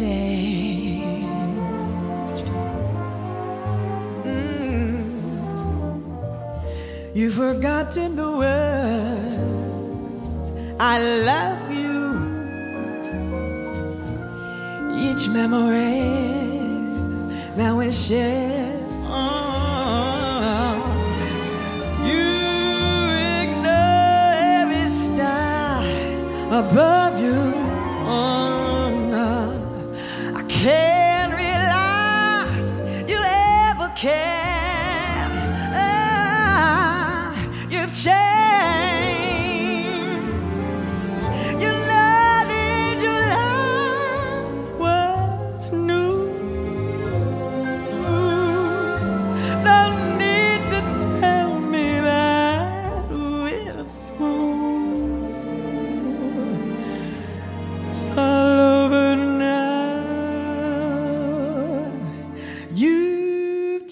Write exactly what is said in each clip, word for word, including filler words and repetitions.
changed. Mm. You've forgotten the words I love you. Each memory that we share. Oh, you ignore every star above you. Oh no, I can't realize you ever cared. Ah, you've changed. You know that your love was new. Don't need to tell me that we're through. It's all over now. You've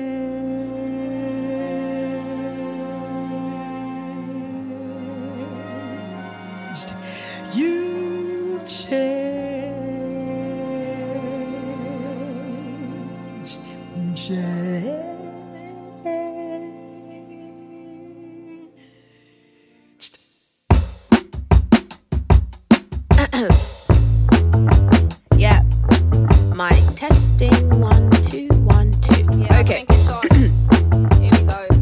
changed. You've changed. Changed. Yeah. Mic testing. One, two, one, two. Yeah, okay. I think it's on. Here we go.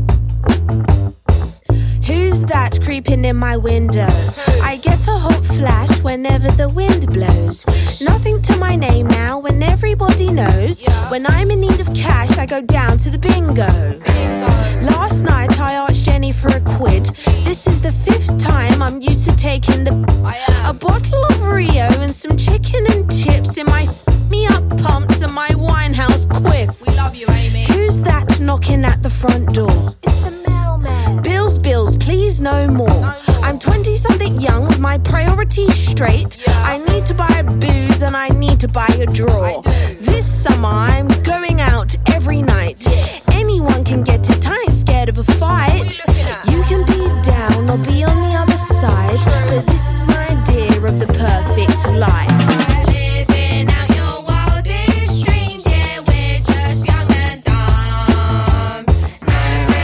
Who's that creeping in my window? I get a hot flash whenever the wind blows. Nothing to my name now when everybody knows. Yeah. When I'm in need of cash, I go down to the bingo. Bingo. Last night I asked Jenny for a quid. This is the fifth time I'm used to taking the I am. a bottle of Rio and some chicken and chips in my f- me up pumps and my Winehouse quiff. We love you, Amy. Who's that knocking at the front door? It's the mailman. Bills, bills, please no more. No more. I'm twenty something young with my priorities straight. Yeah. I need to buy booze and I need to buy a draw. I do. This summer I'm going out every night. Anyone can get it, I ain't scared of a fight. What are you looking at? You can be down or be on the other side, but this is my idea of the perfect life. Living out your wildest dreams, yeah, we're just young and dumb. No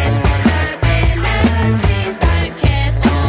responsibilities, don't care for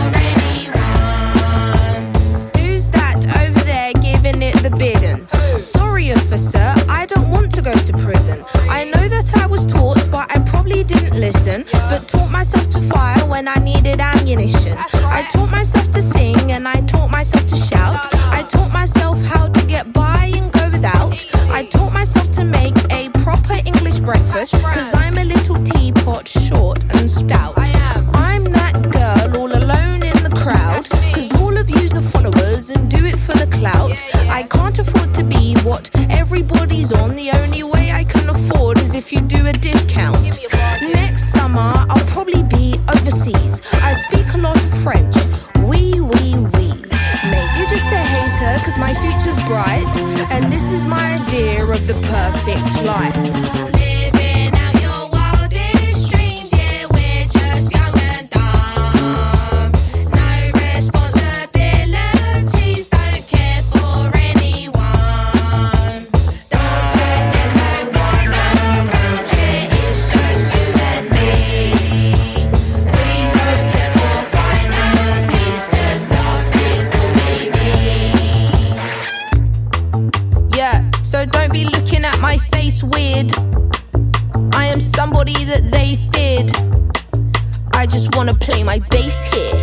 anyone. Who's that over there giving it the bidding? Sorry, officer, I don't want to go to prison. I know that I was taught, but I probably didn't listen. But taught myself to fire when I needed ammunition. I taught myself to sing and I taught myself to shout. I taught myself how to get by and go without. I taught myself to make a proper English breakfast, cause I'm a little teapot, short and stout. I am. I'm that girl all alone in the crowd, cause all of yous are followers and do it for the clout. I can't afford to be what everybody's on. The only way I can afford is if you do a discount. Give me a bar. Next summer I'll probably be overseas. I speak a lot of French. Oui, oui, oui. Maybe just a hater, cause my future's bright. And this is my idea of the perfect life. Living out your wildest dreams, yeah, we're just young and dumb. No responsibilities, don't care for anyone. Don't stand, there's no one around, yeah, it's just you and me. We don't care for finer things, cause love is all we need. Yeah, so don't be looking at my face weird. I am somebody that they feared. I just wanna play my bass here.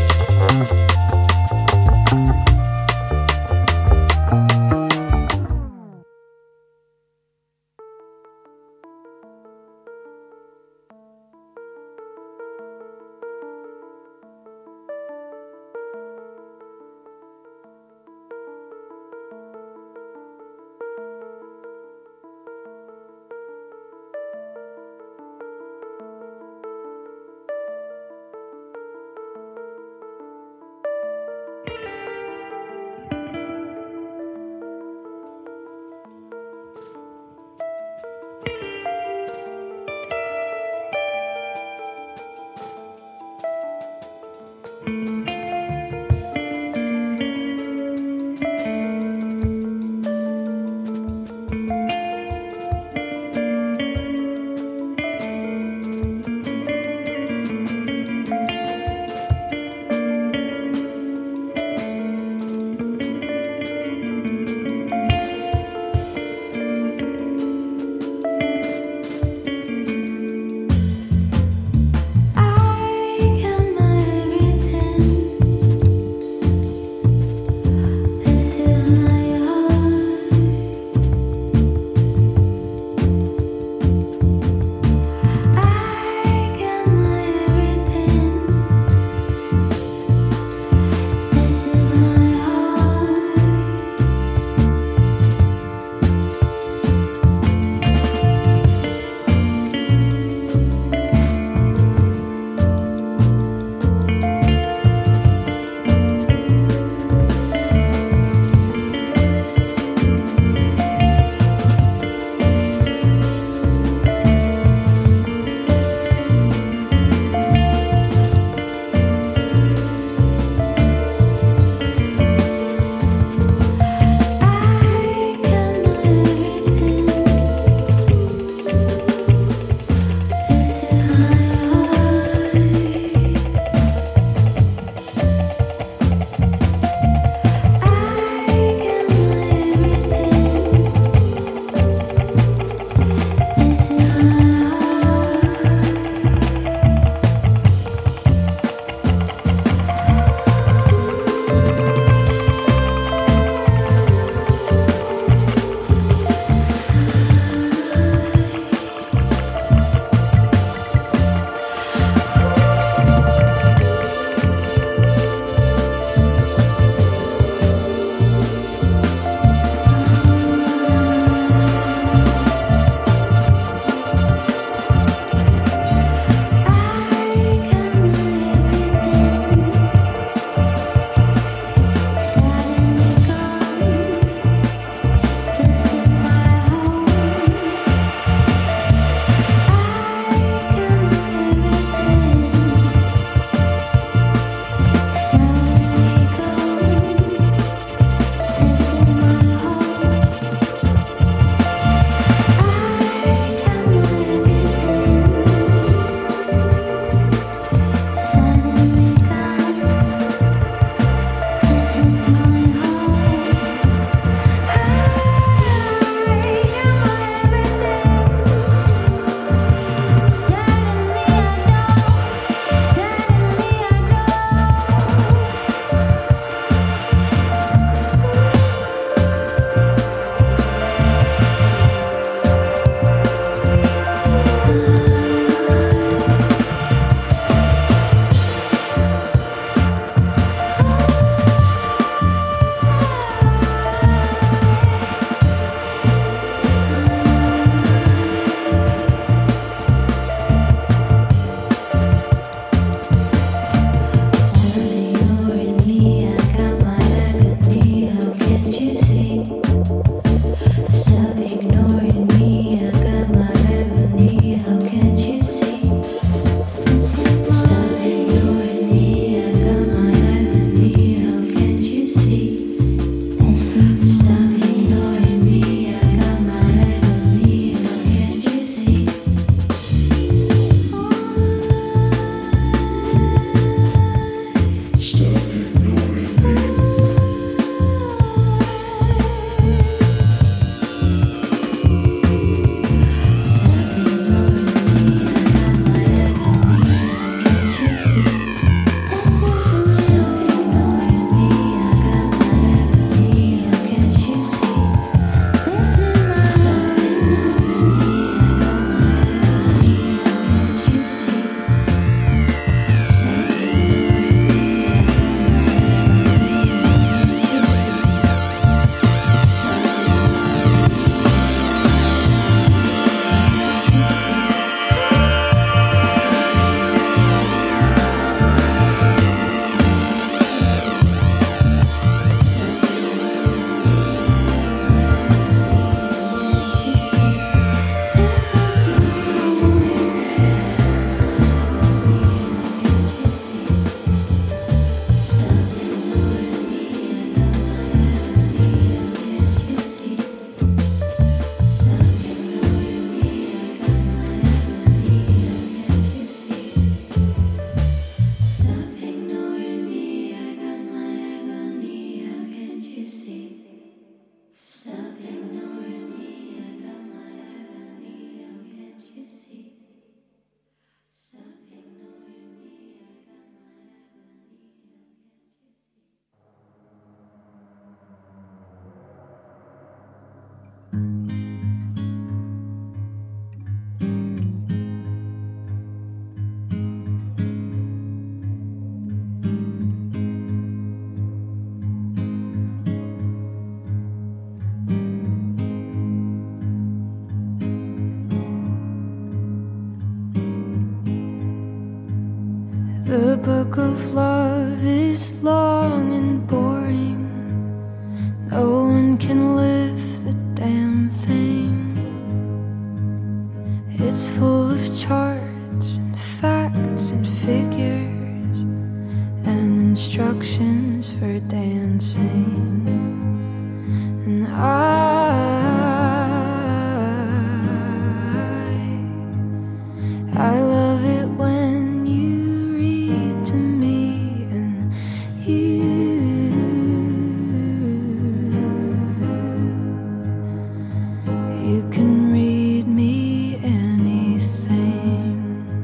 You can read me anything.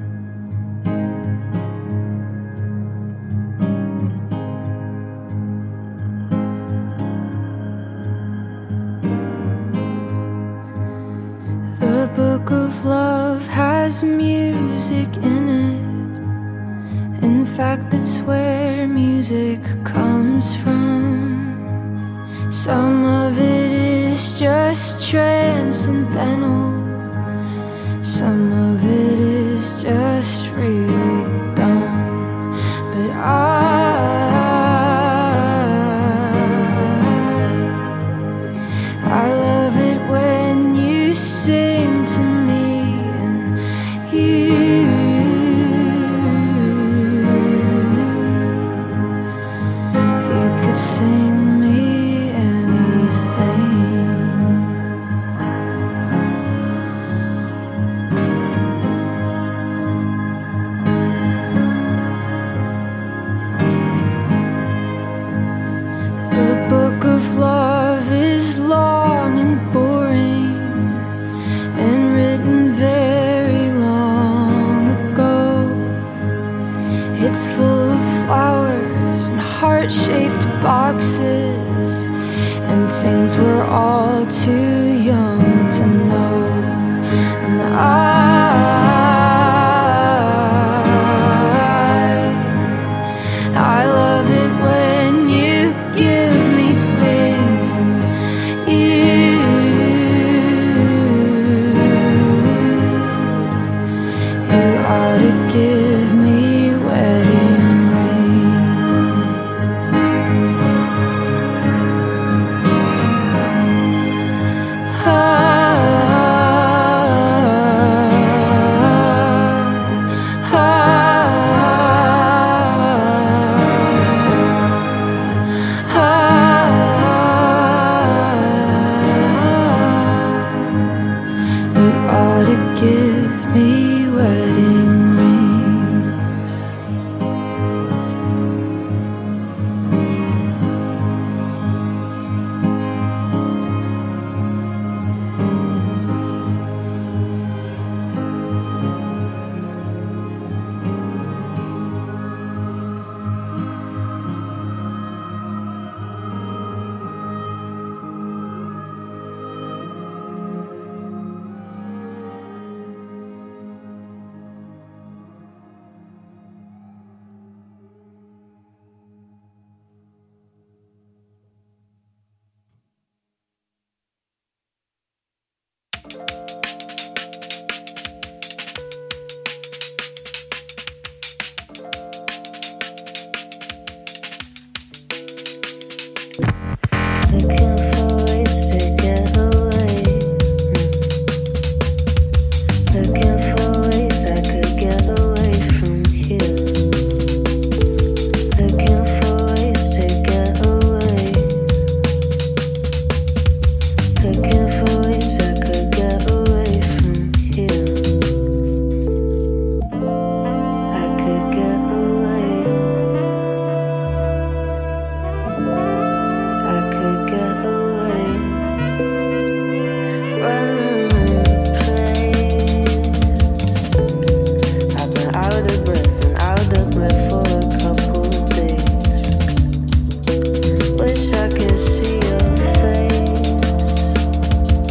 The book of love has music in it. In fact, that's where music comes from. Some of it is just transcendental. Some of it is just really dumb. But I, I love it when you sing to me and you, you could sing me love is long and boring and written very long ago. It's full of flowers and heart-shaped boxes and things we're all too young to know. And I, I love it when you give me things and you, you ought to give me wedding rings. Ah, ah, give me wedding rings. Looking for ways to get away. Looking for ways I could get away from here. Looking for ways to get away. Looking for ways I could get away from here. I could get away. I could get away, running in place. I've been out of breath and out of breath for a couple days. Wish I could see your face.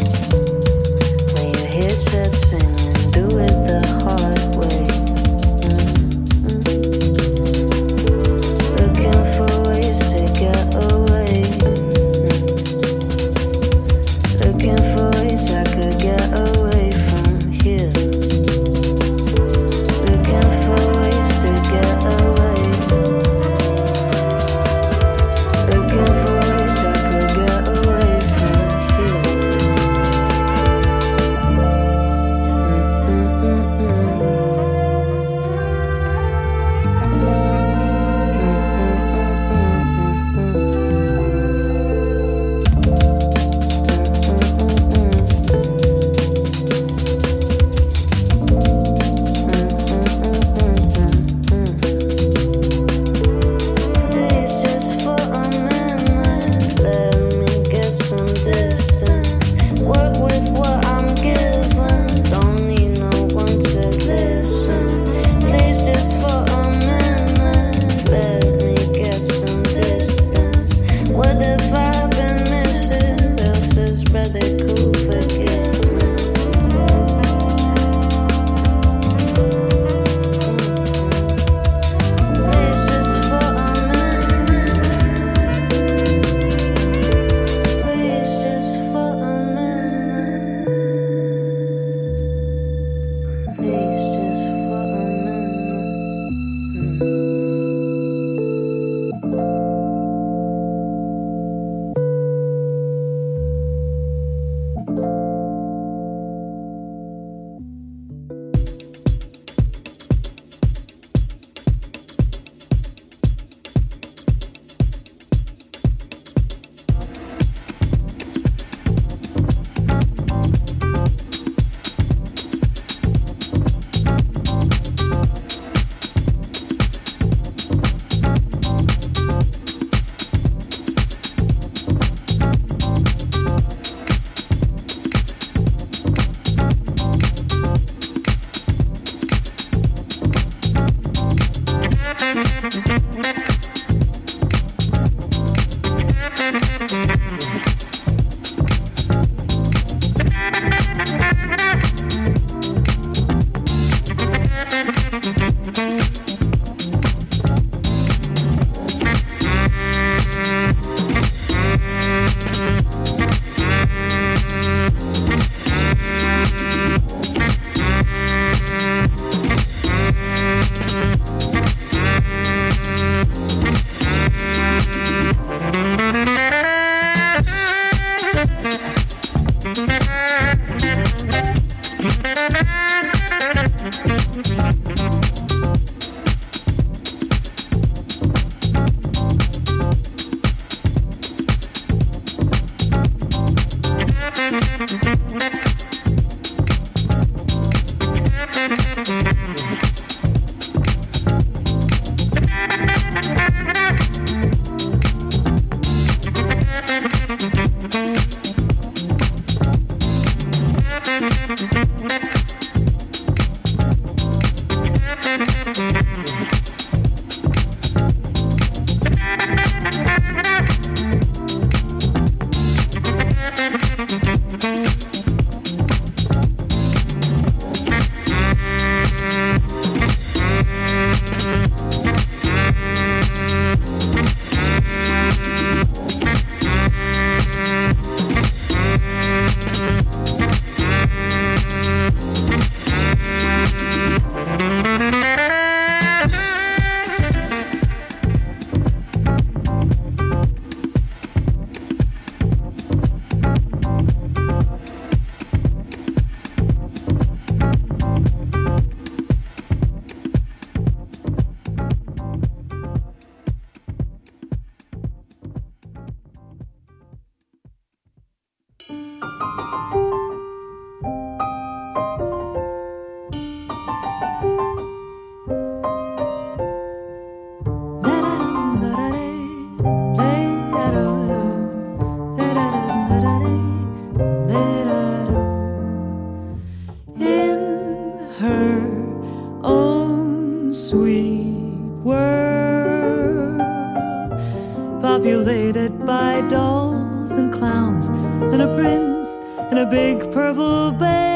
populated by dolls and clowns and a prince and a big purple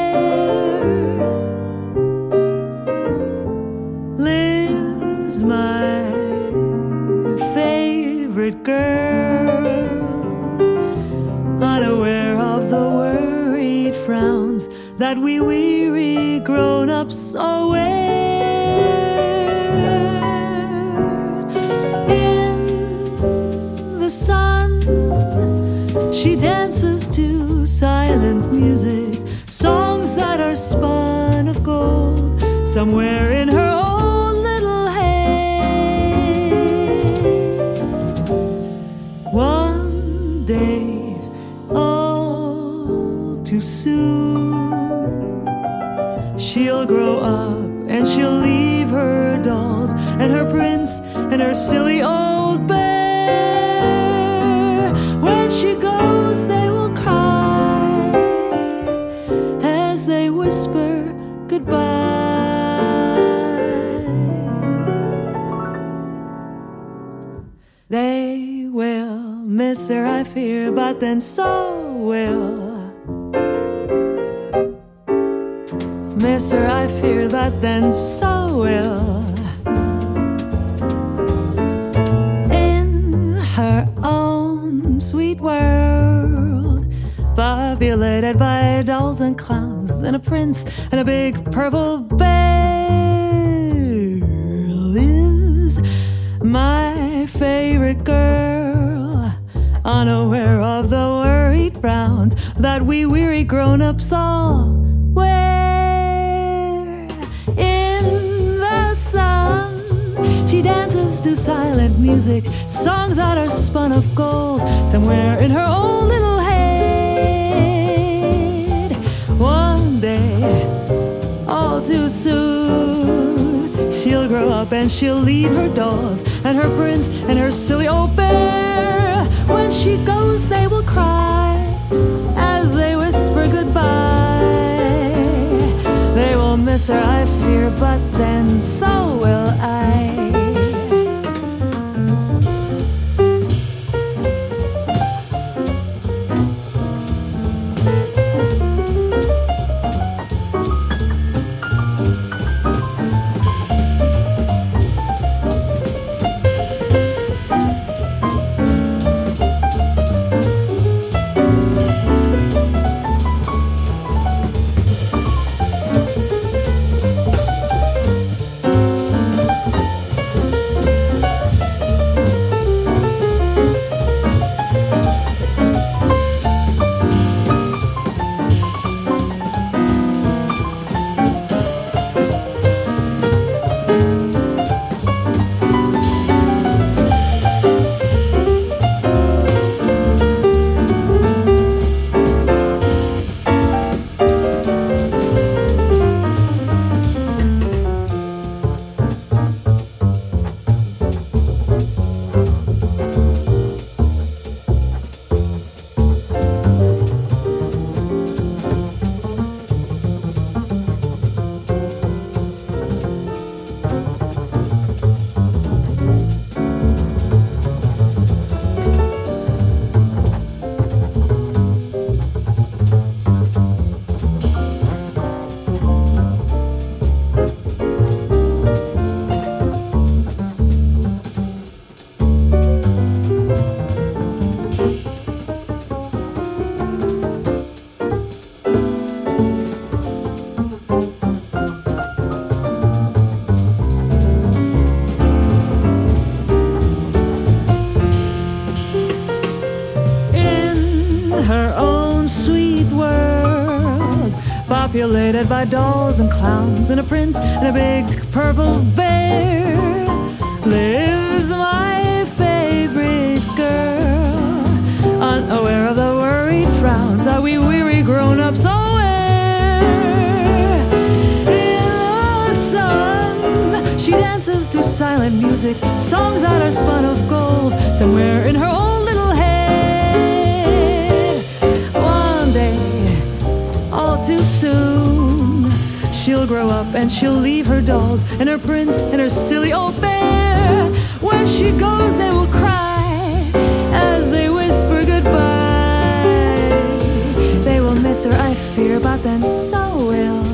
bear. Lives my favorite girl, unaware of the worried frowns that we weary grown-ups all wear. She dances to silent music, songs that are spun of gold, somewhere in her own little head. One day, all too soon, she'll grow up and she'll leave her dolls and her prince and her silly old bear. When she goes, they will cry as they whisper goodbye. They will miss her, I fear, but then so will. Miss her, I fear, but then so will. In her own sweet world, populated by dolls and clowns and a prince and a big purple bear, lives my favorite girl, unaware of the worried frowns that we weary grown-ups all wear. In the sun, she dances to silent music, songs that are spun of gold, somewhere in her own little head. One day, all too soon, she'll grow up and she'll leave her dolls and her prince and her silly old bear. When she goes, they will cry as they whisper goodbye. They will miss her, I fear, but then so will I. populated by dolls and clowns and a prince and a big purple bear, lives my favorite girl, unaware of the worried frowns that we weary grown-ups all wear. In the sun, she dances to silent music, songs that are spun of gold, somewhere in her own little head. One day, all too soon, she'll grow up and she'll leave her dolls and her prince and her silly old bear. When she goes, they will cry as they whisper goodbye. They will miss her, I fear, but then so will.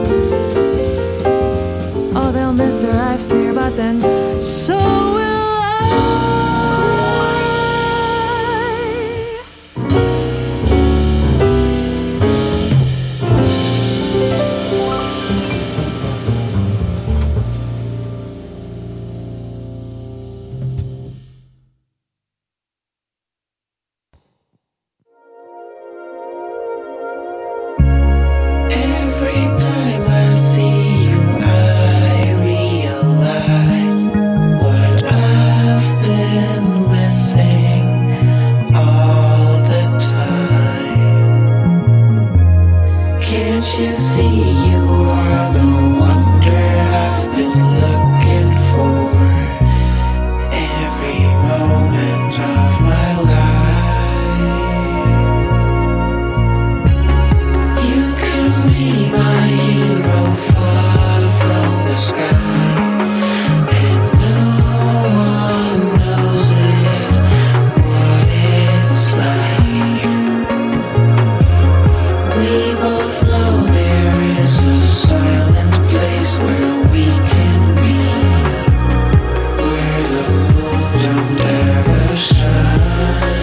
Oh, they'll miss her, I fear, but then so will I. Every time I see you, I realize what I've been missing all the time. Can't you see you are the wonder I've been looking for every moment of my life? You can be my hero far from the sky, and no one knows it, what it's like. We both know there is a silent place where we can be, where the moon don't ever shine.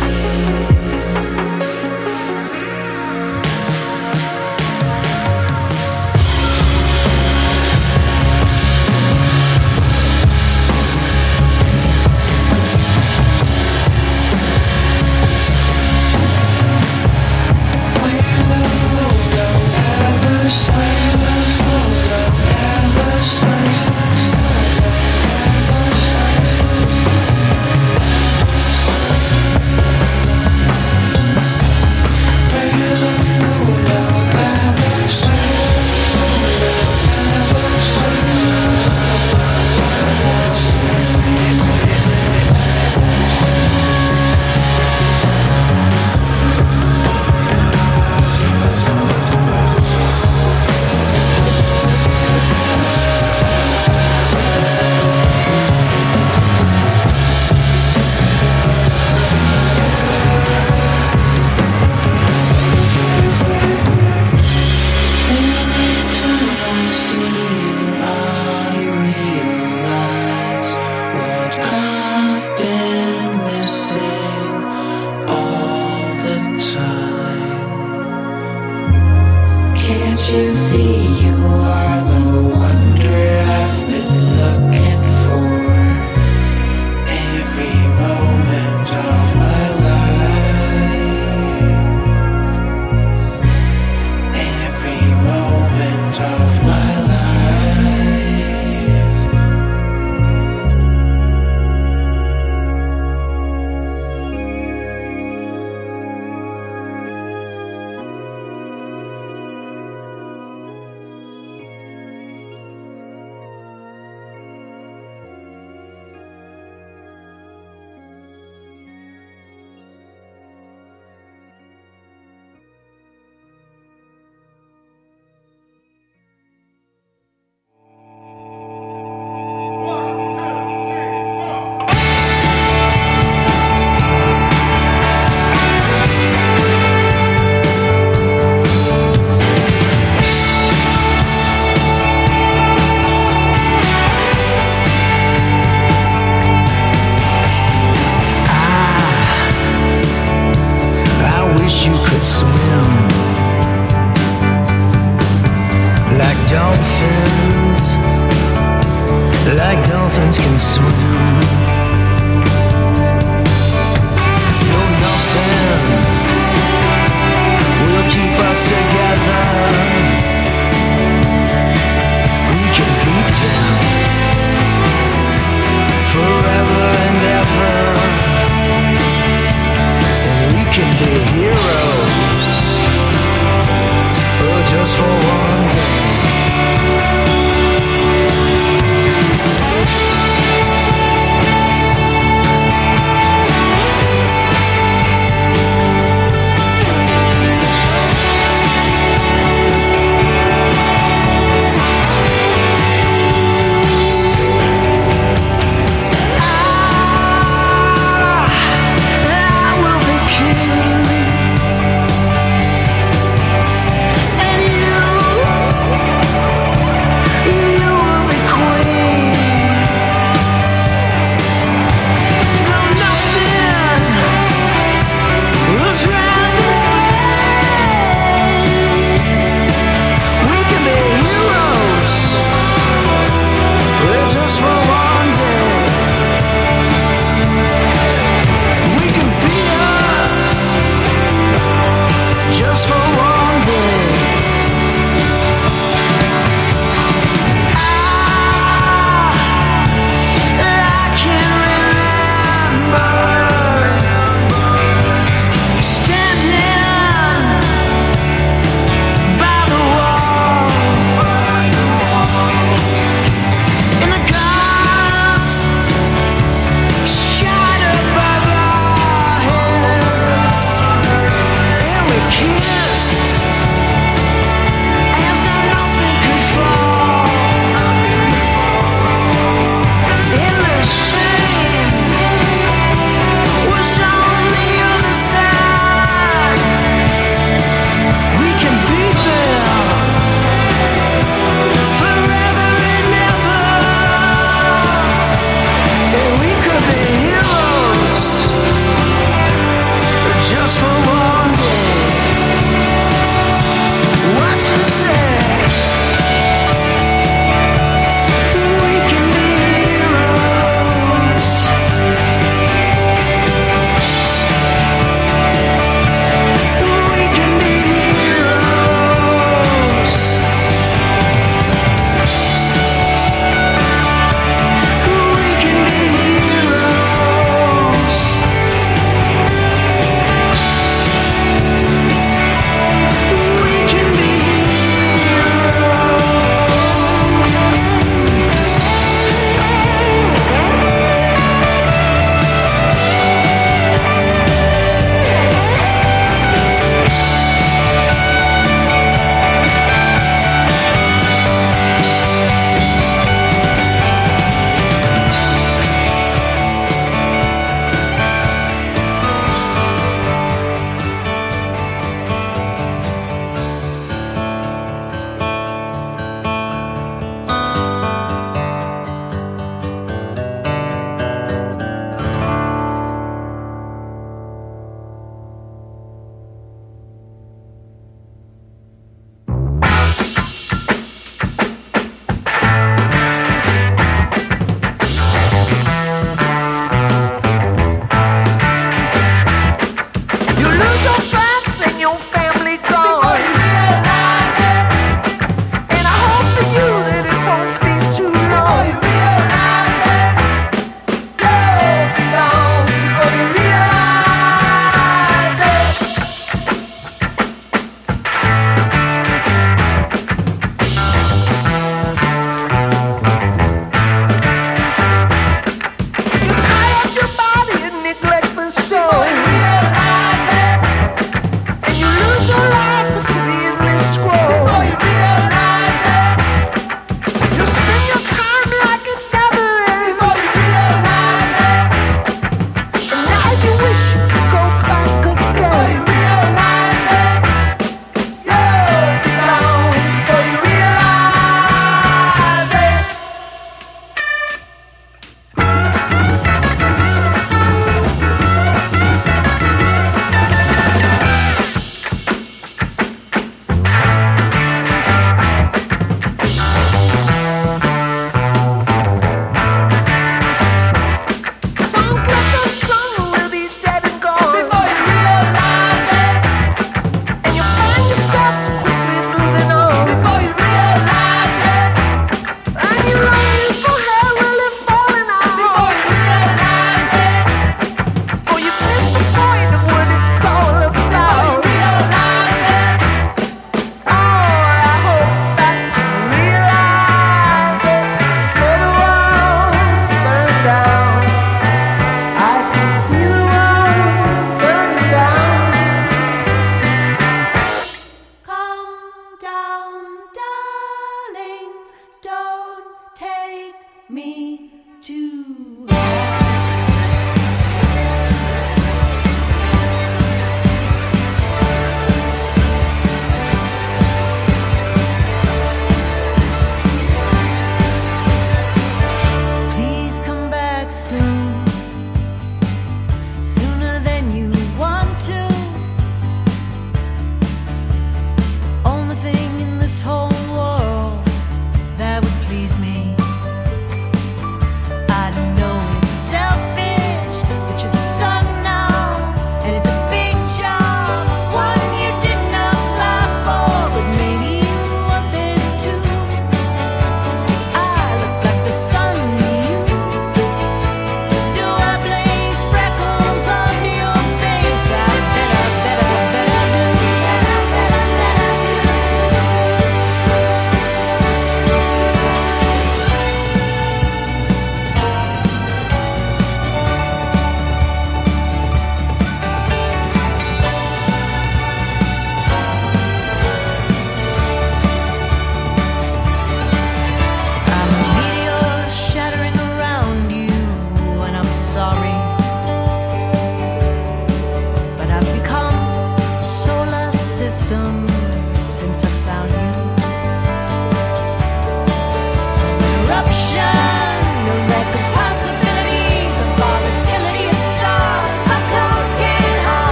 Every time I see you, I realize what I've been missing all the time. Can't you see you are the wonder I've been looking for every moment of my life? Every moment of my life. dolphins can swim. You're nothing will keep us together. just for one